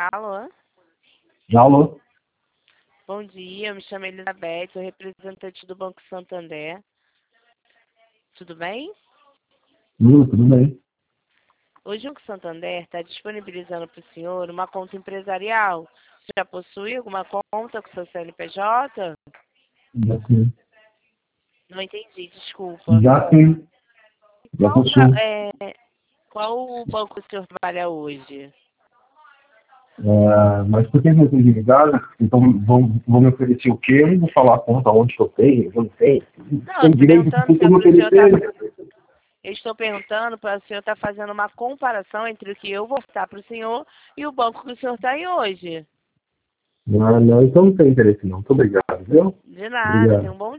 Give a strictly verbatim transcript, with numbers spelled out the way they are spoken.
Alô? Alô? Bom dia, eu me chamo Elizabeth, sou representante do Banco Santander. Tudo bem? Tudo, tudo bem. Hoje o Banco Santander está disponibilizando para o senhor uma conta empresarial. Você já possui alguma conta com seu C N P J? Já sim. Não entendi, desculpa. Já sim. Já Qual, tra- possuo. é, qual o banco que o senhor trabalha hoje? É, mas por que não tem ligado? Então vão, vão me oferecer o quê? Eu não vou falar a conta onde que eu tenho, eu não sei. Não, eu Tem estou direito perguntando de se é tudo me para o senhor estar... oferecer. Eu estou perguntando para o senhor estar fazendo uma comparação entre o que eu vou estar para o senhor e o banco que o senhor está aí hoje. Não, não, então não tem interesse não. Muito obrigado, viu? De nada, tenha Obrigado. um bom